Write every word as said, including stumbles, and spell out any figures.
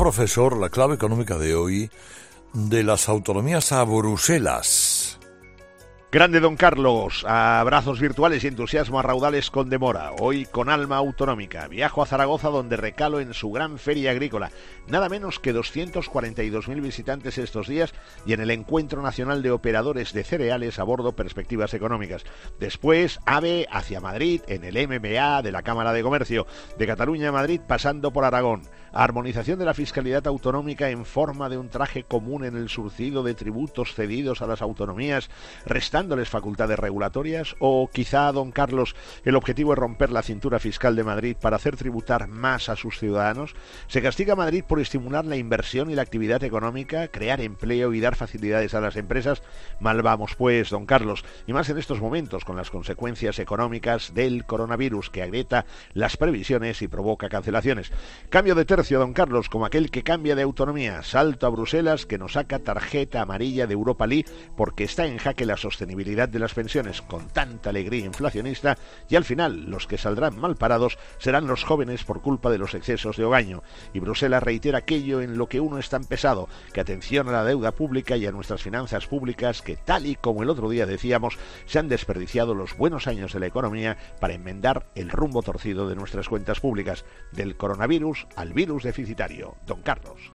profesor, la clave económica de hoy, de las autonomías a Bruselas. Grande don Carlos, abrazos virtuales y entusiasmo a raudales con demora. Hoy con alma autonómica. Viajo a Zaragoza donde recalo en su gran feria agrícola. Nada menos que doscientos cuarenta y dos mil visitantes estos días y en el Encuentro Nacional de Operadores de Cereales a bordo Perspectivas Económicas. Después, AVE hacia Madrid en el M M A de la Cámara de Comercio. De Cataluña a Madrid pasando por Aragón. Armonización de la fiscalidad autonómica en forma de un traje común en el surcido de tributos cedidos a las autonomías, restándoles facultades regulatorias, o quizá, don Carlos, el objetivo es romper la cintura fiscal de Madrid para hacer tributar más a sus ciudadanos. ¿Se castiga a Madrid por estimular la inversión y la actividad económica, crear empleo y dar facilidades a las empresas? Mal vamos pues, don Carlos, y más en estos momentos con las consecuencias económicas del coronavirus que agrieta las previsiones y provoca cancelaciones. Cambio de tercio, don Carlos, como aquel que cambia de autonomía, salto a Bruselas que nos saca tarjeta amarilla de Europa League porque está en jaque la sostenibilidad de las pensiones con tanta alegría inflacionista, y al final los que saldrán mal parados serán los jóvenes por culpa de los excesos de hogaño. Y Bruselas reitera aquello en lo que uno está empezado, que atención a la deuda pública y a nuestras finanzas públicas, que tal y como el otro día decíamos, se han desperdiciado los buenos años de la economía para enmendar el rumbo torcido de nuestras cuentas públicas. Del coronavirus al virus deficitario. Don Carlos.